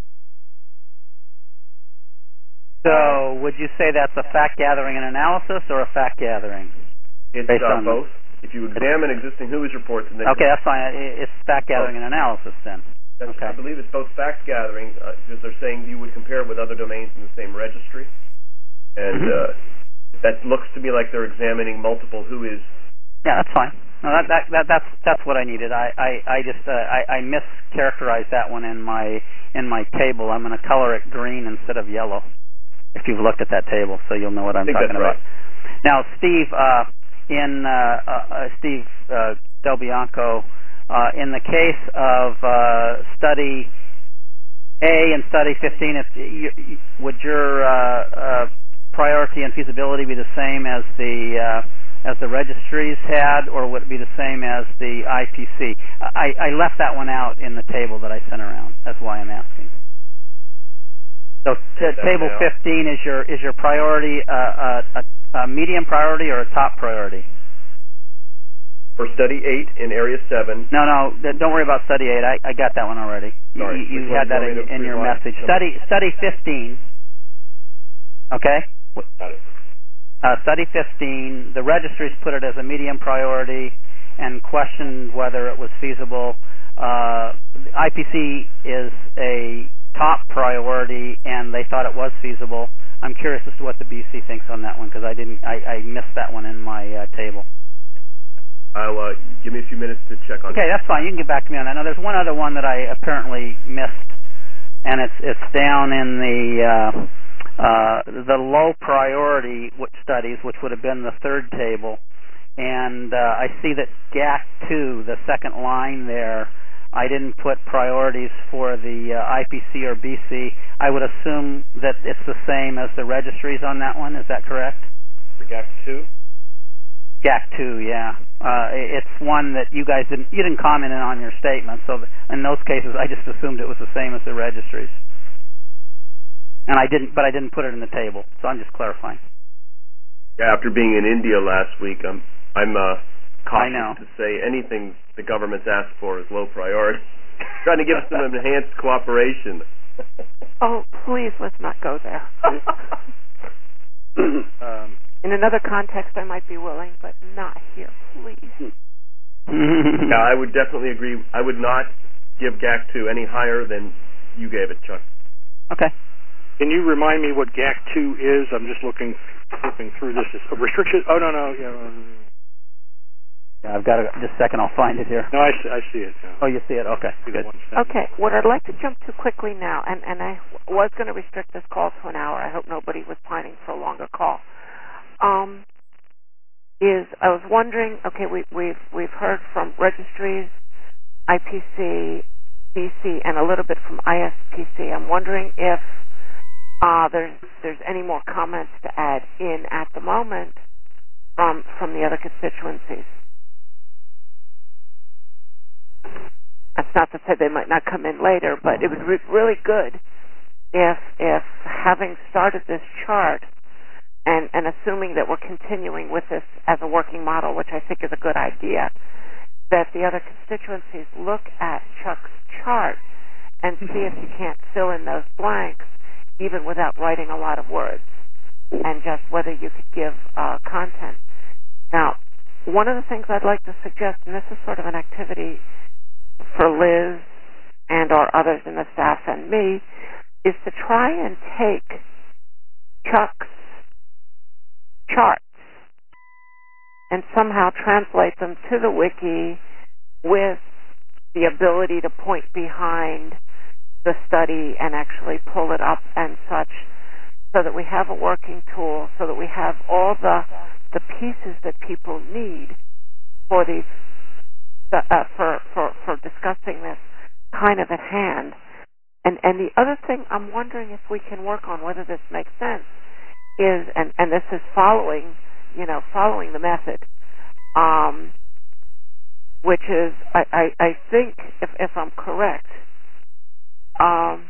So would you say that's a fact gathering and analysis or a fact gathering? It's uh, both. If you examine existing Who Is reports and then... Okay, that's fine. It's fact gathering and analysis then. That's, okay. I believe it's both fact gathering, uh, because they're saying you would compare with other domains in the same registry. And uh, that looks to me like they're examining multiple Who Is. Yeah, that's fine. No, that, that, that that's that's what I needed. I I, I just uh, I, I mischaracterized that one in my in my table. I'm going to color it green instead of yellow. If you've looked at that table, so you'll know what I'm I think talking that's about. Right. Now, Steve, uh, in uh, uh, Steve uh, Del Bianco. Uh, in the case of uh, study A and study fifteen, if you, would your uh, uh, priority and feasibility be the same as the uh, as the registries had, or would it be the same as the I P C? I, I left that one out in the table that I sent around. That's why I'm asking. So t- table now. fifteen is your is your priority uh, a, a medium priority or a top priority? For study eight in area seven. No, no, don't worry about study eight. I, I got that one already. Sorry, you you had that in, in your message. Study study fifteen. Okay. Got it. Uh, study fifteen. The registries put it as a medium priority and questioned whether it was feasible. Uh, I P C is a top priority, and they thought it was feasible. I'm curious as to what the B C thinks on that one because I didn't. I, I missed that one in my uh, table. I'll uh, give me a few minutes to check on. Okay, that. that's fine. You can get back to me on that. Now, there's one other one that I apparently missed, and it's it's down in the uh, uh, the low priority studies, which would have been the third table. And uh, I see that G A C two, the second line there, I didn't put priorities for the uh, I P C or B C. I would assume that it's the same as the registries on that one. Is that correct? For G A C two. G A C two, yeah. Uh, it's one that you guys didn't you didn't comment on your statement, so in those cases I just assumed it was the same as the registries, and I didn't, but I didn't put it in the table, so I'm just clarifying. Yeah, after being in India last week, I'm I'm uh, cautious I know. to say anything the government's asked for is low priority. Trying to give some enhanced cooperation. Oh, please, let's not go there. um, In another context, I might be willing, but not here, please. Yeah, I would definitely agree. I would not give G A C two any higher than you gave it, Chuck. Okay. Can you remind me what G A C two is? I'm just looking flipping through this. It's a restriction. Oh no no. Yeah. Yeah, I've got it. Just a second, I'll find it here. No, I, I see it. Uh, oh, you see it? Okay, see good. Okay, what I'd like to jump to quickly now, and, and I was going to restrict this call to an hour. I hope nobody was pining for a longer call. Um, is I was wondering. Okay, we, we've we've heard from registries, I P C, B C, and a little bit from I S P C. I'm wondering if uh, there's there's any more comments to add in at the moment from from the other constituencies. That's not to say they might not come in later, but it would be really good if if having started this chart and, and assuming that we're continuing with this as a working model, which I think is a good idea, that the other constituencies look at Chuck's chart and see if you can't fill in those blanks even without writing a lot of words, and just whether you could give uh, content. Now, one of the things I'd like to suggest, and this is sort of an activity for Liz and or others in the staff and me, is to try and take Chuck's charts and somehow translate them to the wiki with the ability to point behind the study and actually pull it up and such, so that we have a working tool, so that we have all the the pieces that people need for these Uh, for, for, for discussing this kind of at hand. And and the other thing I'm wondering if we can work on, whether this makes sense, is, and, and this is following, you know, following the method, um, which is, I, I, I think, if, if I'm correct, um,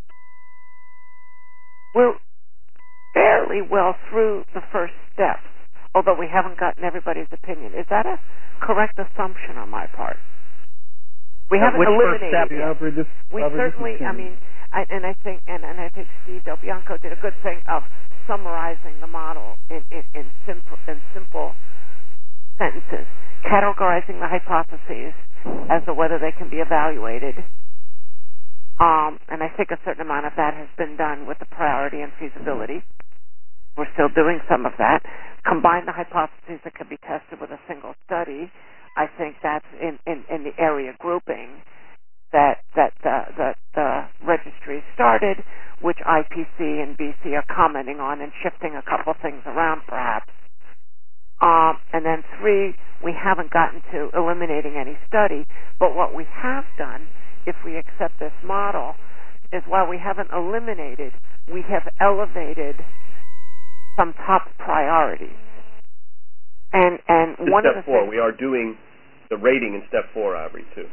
we're fairly well through the first steps, although we haven't gotten everybody's opinion. Is that a correct assumption on my part? We uh, haven't eliminated step? it. Albert, this, We Albert, certainly, I mean, I, and I think, and, and I think Steve Del Bianco did a good thing of summarizing the model in, in, in simple in simple sentences, categorizing the hypotheses as to whether they can be evaluated. Um, and I think a certain amount of that has been done with the priority and feasibility. We're still doing some of that. Combine the hypotheses that can be tested with a single study. I think that's in, in, in the area grouping that that the, the, the registry started, which I P C and B C are commenting on and shifting a couple things around perhaps. Um, and then three, we haven't gotten to eliminating any study, but what we have done, if we accept this model, is while we haven't eliminated, we have elevated some top priorities. And and to one step of the four, things, we are doing the rating in step four, Aubrey, too.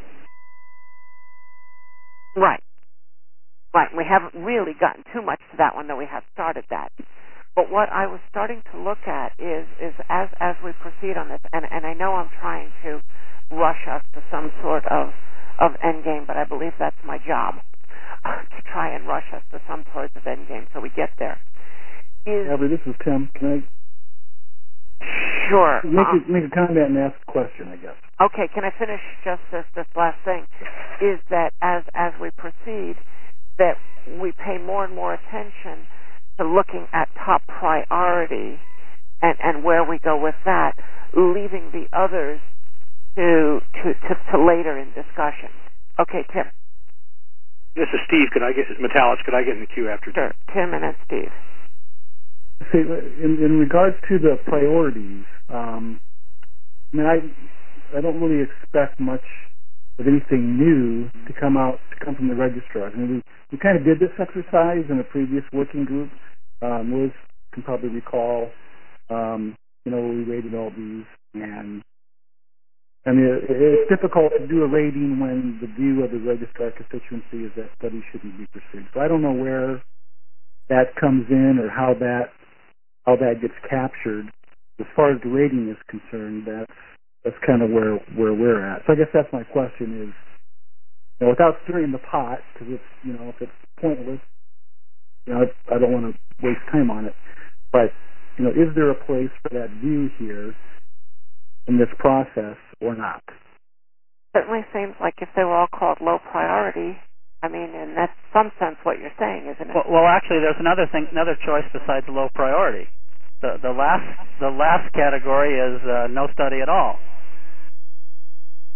Right. Right. We haven't really gotten too much to that one, though we have started that. But what I was starting to look at is is as as we proceed on this, and, and I know I'm trying to rush us to some sort of, of end game, but I believe that's my job, to try and rush us to some sort of end game so we get there. Is, Albert, this is Tim. Can I sure. make, uh, a, make a comment and ask a question, I guess? Okay, can I finish just this, this last thing? Is that as as we proceed, that we pay more and more attention to looking at top priority and, and where we go with that, leaving the others to to, to, to later in discussion. Okay, Tim. This is Steve. Could I get Metalis? Could I get in the queue after Sure, Tim and then Steve. See, in, in regards to the priorities, um, I mean, I I don't really expect much of anything new to come out to come from the registrars. I mean, we, we kind of did this exercise in a previous working group. Um, Liz can probably recall, um, you know, we rated all these, and I mean, it, it's difficult to do a rating when the view of the registrar constituency is that studies shouldn't be pursued. So I don't know where that comes in or how that how that gets captured. As far as the rating is concerned, that's that's kind of where where we're at. So I guess that's my question is, you know, without stirring the pot, because it's, you know, if it's pointless, you know, I, I don't want to waste time on it. But, you know, is there a place for that view here in this process or not? Certainly seems like if they were all called low priority, I mean, in that some sense what you're saying, isn't it? Well, well, actually, there's another thing, another choice besides low priority. The the last the last category is uh, no study at all.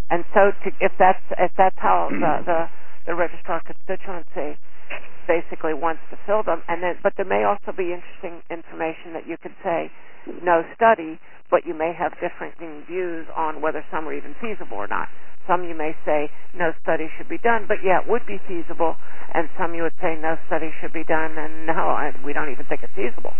And so, to, if that's if that's how the, the the registrar constituency basically wants to fill them, and then but there may also be interesting information that you could say no study, but you may have different views on whether some are even feasible or not. Some you may say no study should be done, but yeah, it would be feasible, and some you would say no study should be done, and no, I, we don't even think it's feasible.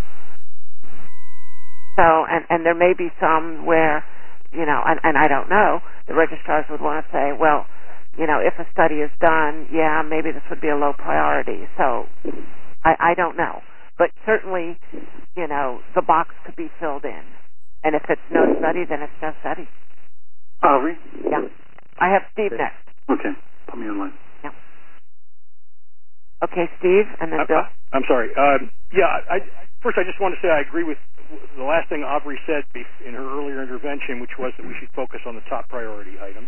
So, and, and there may be some where, you know, and, and I don't know, the registrars would want to say, well, you know, if a study is done, yeah, maybe this would be a low priority. So, I, I don't know. But certainly, you know, the box could be filled in. And if it's no study, then it's no study. Aubrey? Yeah. I have Steve next. Okay. Put me on line. Yeah. Okay, Steve, and then I'm, Bill. I'm sorry. Um, yeah, I, first I just want to say I agree with the last thing Aubrey said in her earlier intervention, which was that we should focus on the top priority items.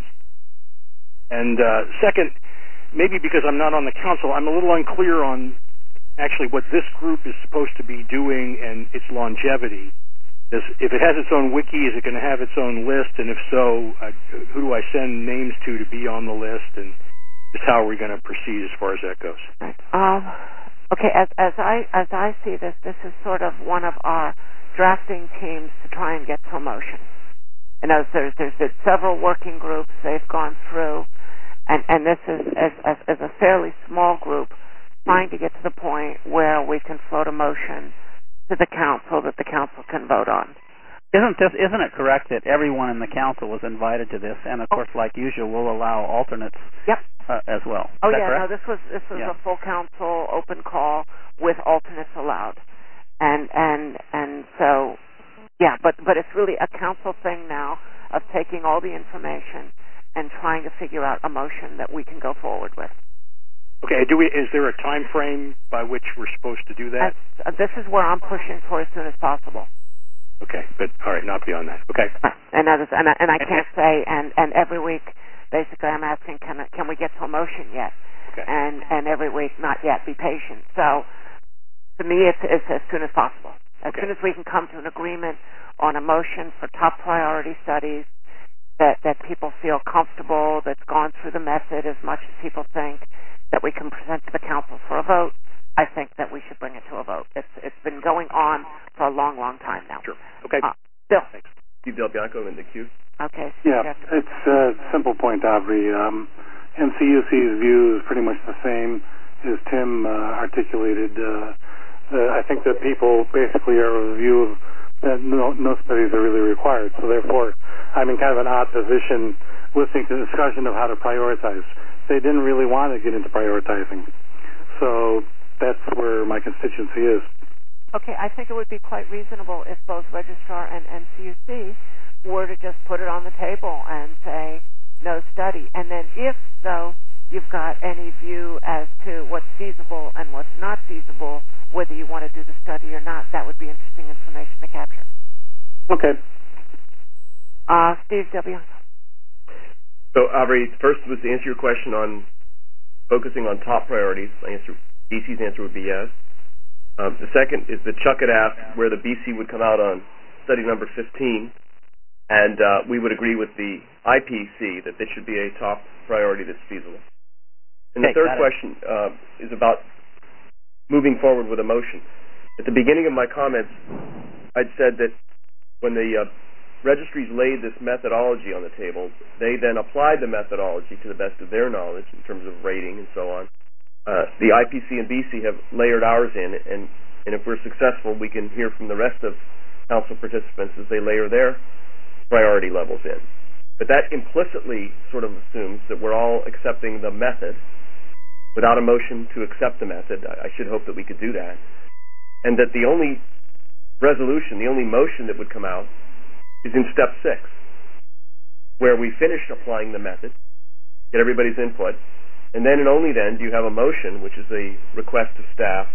And uh, second, maybe because I'm not on the council, I'm a little unclear on actually what this group is supposed to be doing and its longevity. Does, if it has its own wiki, is it going to have its own list? And if so, uh, who do I send names to to be on the list? And just how are we going to proceed as far as that goes? Um, okay, as, as I as I see this, this is sort of one of our drafting teams to try and get promotion. And as there's there's been several working groups they've gone through, and and this is as, as as a fairly small group trying to get to the point where we can float a motion to the council that the council can vote on. Isn't this, isn't it correct that everyone in the council was invited to this, and of course, like usual, we'll allow alternates yep. uh, as well? Oh Is that yeah, correct? no, this was this was yeah. a full council open call with alternates allowed, and and and so yeah, but but it's really a council thing now of taking all the information and trying to figure out a motion that we can go forward with. Okay, do we? Is there a time frame by which we're supposed to do that? Uh, this is where I'm pushing for as soon as possible. Okay, but all right, not beyond that. Okay. And others, and I, and I can't say, and, and every week, basically, I'm asking, can I, can we get to a motion yet? Okay. And and every week, not yet. Be patient. So, to me, it's, it's as soon as possible. As okay. soon as we can come to an agreement on a motion for top priority studies that that people feel comfortable, that's gone through the method as much as people think, that we can present to the council for a vote, I think that we should bring it to a vote. It's it's been going on for a long, long time now. Sure. Okay. Uh, Bill. Thanks. Steve Del Bianco in the queue. Okay. Yeah, it's a simple point, Aubrey. Um, M C U C's view is pretty much the same as Tim uh, articulated. Uh, uh, I think that people basically are of the view of that no, no studies are really required. So therefore, I'm in kind of an odd position listening to the discussion of how to prioritize. They didn't really want to get into prioritizing. So that's where my constituency is. Okay, I think it would be quite reasonable if both Registrar and M C U C were to just put it on the table and say no study. And then if, though, you've got any view as to what's feasible and what's not feasible, whether you want to do the study or not, that would be interesting information to capture. Okay. Uh, Steve W. So, Aubrey, first was to answer your question on focusing on top priorities. My answer, B C's answer would be yes. Um, the second is that Chuck had asked where the B C would come out on study number fifteen, and uh, we would agree with the I P C that this should be a top priority that's feasible. And the okay, third question uh, is about moving forward with a motion. At the beginning of my comments, I'd said that when the uh, registries laid this methodology on the table, they then applied the methodology to the best of their knowledge in terms of rating and so on. Uh, the I P C and B C have layered ours in, and, and if we're successful, we can hear from the rest of council participants as they layer their priority levels in. But that implicitly sort of assumes that we're all accepting the method without a motion to accept the method. I, I should hope that we could do that. And that the only resolution, the only motion that would come out is in step six, where we finish applying the method, get everybody's input, and then and only then do you have a motion, which is a request of staff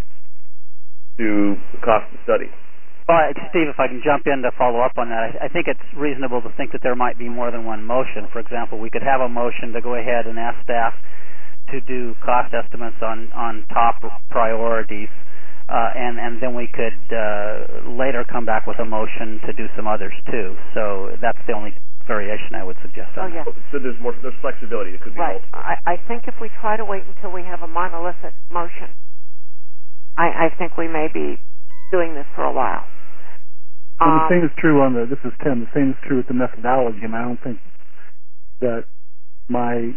to cost the study. Well, Steve, if I can jump in to follow up on that, I, I think it's reasonable to think that there might be more than one motion. For example, we could have a motion to go ahead and ask staff to do cost estimates on, on top priorities uh, and and then we could uh, later come back with a motion to do some others too. So that's the only variation I would suggest. Oh, on yeah. that. So there's more, there's flexibility. It could be right. multiple. I, I think if we try to wait until we have a monolithic motion, I, I think we may be doing this for a while. And um, the same is true on the. This is Tim. The same is true with the methodology. I mean, I don't think that my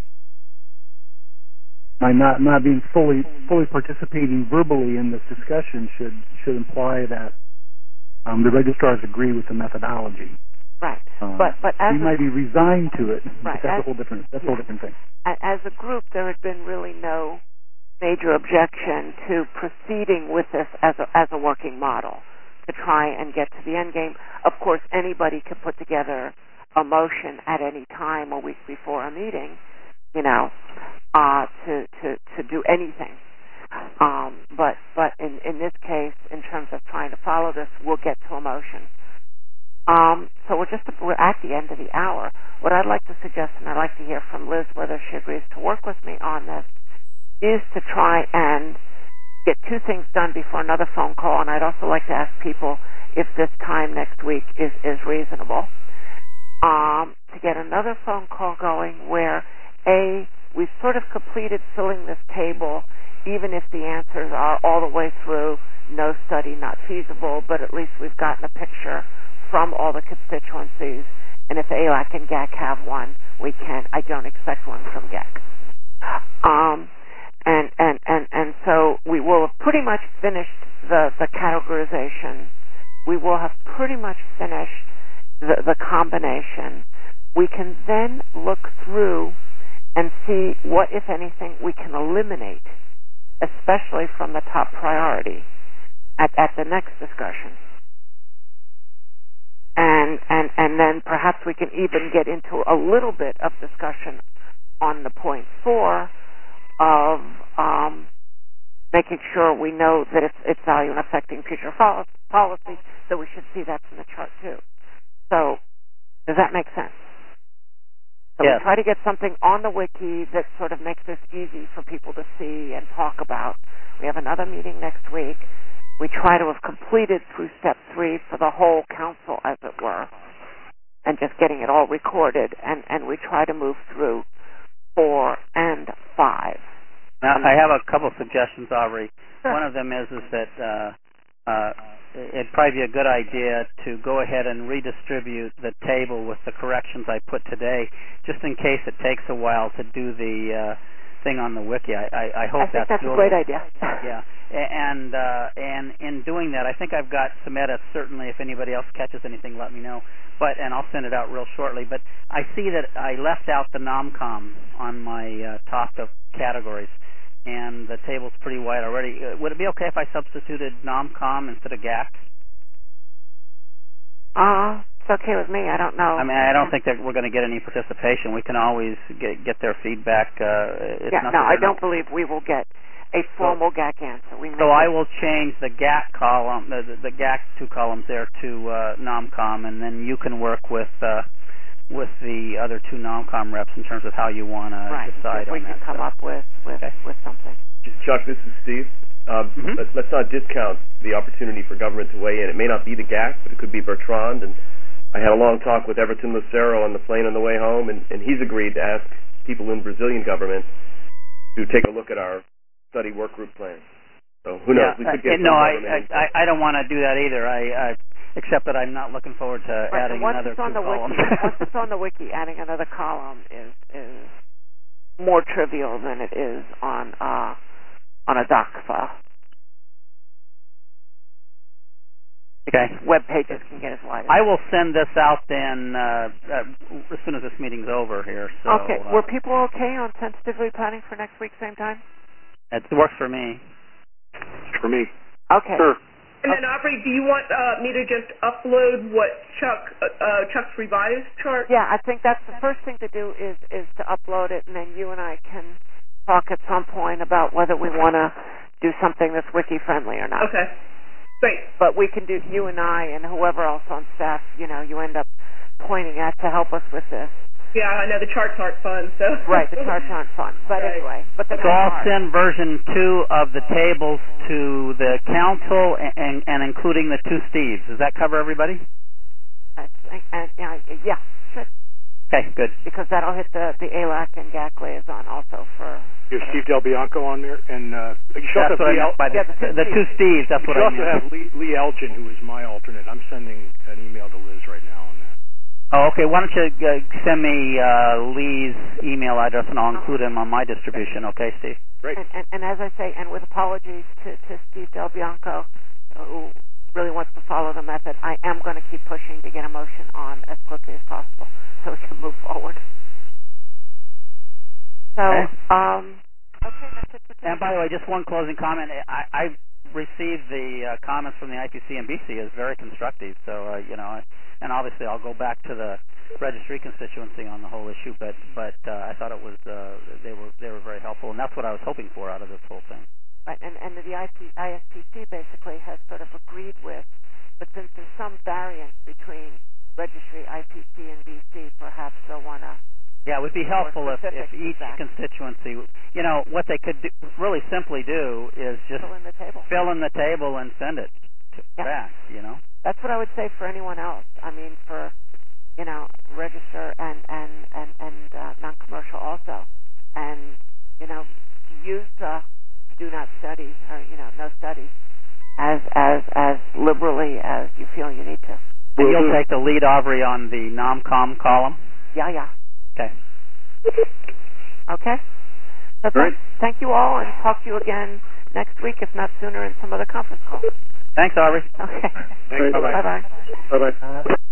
my not not being fully fully participating verbally in this discussion should should imply that um, the registrars agree with the methodology. Right, Um, but but as we a, might be resigned to it. Right, But that's as, a whole different. That's a whole different thing. As a group, there had been really no major objection to proceeding with this as a, as a working model to try and get to the end game. Of course, anybody could put together a motion at any time a week before a meeting, you know, uh, to to to do anything. Um, but but in in this case, in terms of trying to follow this, we'll get to a motion. Um, so we're just we're at the end of the hour. What I'd like to suggest, and I'd like to hear from Liz whether she agrees to work with me on this, is to try and get two things done before another phone call. And I'd also like to ask people if this time next week is is reasonable. Um, to get another phone call going where a we've sort of completed filling this table, even if the answers are all the way through no study, not feasible, but at least we've gotten a picture from all the constituencies, and if A L A C and G A C have one, we can. I don't expect one from G A C. Um, and, and, and, and so we will have pretty much finished the, the categorization. We will have pretty much finished the, the combination. We can then look through and see what, if anything, we can eliminate, especially from the top priority at, at the next discussion. And, and and then perhaps we can even get into a little bit of discussion on the point four of um, making sure we know that it's, it's value and affecting future policy, so we should see that in the chart too. So does that make sense? So yes. We try to get something on the wiki that sort of makes this easy for people to see and talk about. We have another meeting next week. We try to have completed through step three for the whole council, as it were, and just getting it all recorded, and, and we try to move through four and five. Now, I have a couple of suggestions, Aubrey. Sure. One of them is, is that uh, uh, it'd probably be a good idea to go ahead and redistribute the table with the corrections I put today, just in case it takes a while to do the uh, thing on the wiki. I, I, I hope I think that's, that's a great idea. Yeah, and uh, and in doing that, I think I've got some edits. Certainly, if anybody else catches anything, let me know. But and I'll send it out real shortly. But I see that I left out the NOMCOM on my uh, top of categories, and the table's pretty wide already. Uh, would it be okay if I substituted NOMCOM instead of G A C? Uh, it's okay with me. I don't know. I mean, I don't think that we're going to get any participation. We can always get get their feedback. Uh, it's yeah, not no, I don't not, believe we will get a formal so, G A C answer. We so I will change the G A C column, the, the, the G A C two columns there to uh, NOMCOM, and then you can work with uh, with the other two NOMCOM reps in terms of how you want right. to decide we on can that. come so. up with with, okay. with something. Chuck, this is Steve. Um, mm-hmm. let, let's not discount the opportunity for government to weigh in. It may not be the G A C, but it could be Bertrand. And I had a long talk with Everton Lucero on the plane on the way home, and, and he's agreed to ask people in Brazilian government to take a look at our study work group plan. So who knows? Yeah, we could get uh, no, I, I, I I don't want to do that either. I, I except that I'm not looking forward to right, adding once another it's on two the columns. wiki, once it's on the wiki, adding another column is is more trivial than it is on uh, on a doc file. Okay. Web pages can get as wide as I will send this out then uh, uh, as soon as this meeting's over here. So, okay. Uh, Were people okay on tentatively planning for next week, same time? It works for me. For me. Okay. Sure. And then, Aubrey, do you want uh, me to just upload what Chuck uh, Chuck's revised chart? Yeah, I think that's the first thing to do is is to upload it, and then you and I can talk at some point about whether we want to do something that's wiki friendly or not. Okay. Great. But we can do, you and I and whoever else on staff, you know, you end up pointing at to help us with this. Yeah, I know the charts aren't fun. So right, the charts aren't fun. But right. anyway, but so I'll send version two of the tables to the council, and, and, and including the two Steves. Does that cover everybody? And, and, and, yeah, should. Okay, good. Because that'll hit the the A L A C and G A C liaison also for. You have Steve Del Bianco on there, and uh, you should that's also what have I meant by the, yeah, the, the, the two Steves. That's you what I meant. You should also have Lee, Lee Elgin, who is my alternate. I'm sending an email to Liz right now on that. Oh, okay. Why don't you uh, send me uh, Lee's email address, and I'll include him on my distribution. Okay, Steve? Great. And, and, and as I say, and with apologies to, to Steve Del Bianco, who really wants to follow the method, I am going to keep pushing to get a motion on as quickly as possible so we can move forward. So, okay. um, okay, that's it for today. And by the way, just one closing comment. I, I received the uh, comments from the I P C and B C as very constructive. So, uh, you know, and obviously I'll go back to the registry constituency on the whole issue. But, but uh, I thought it was uh, they were they were very helpful, and that's what I was hoping for out of this whole thing. Right, and and the I S P C basically has sort of agreed with, but since there's some variance between registry, I P C, and B C, perhaps they'll want to. Yeah, it would be helpful if, if each exactly. constituency, you know, what they could do, really simply do is just fill in the table, fill in the table and send it to yeah. back, you know. That's what I would say for anyone else. I mean, for, you know, register and, and, and, and uh, non-commercial also. And, you know, use uh, do not study, or, you know, no study as, as, as liberally as you feel you need to. And you'll take the lead, Aubrey, on the nom-com column? Yeah, yeah. Okay. Okay. So Great. Thank you all, and talk to you again next week, if not sooner, in some other conference call. Thanks, Aubrey. Okay. Thanks. Bye-bye. Bye-bye. Bye-bye.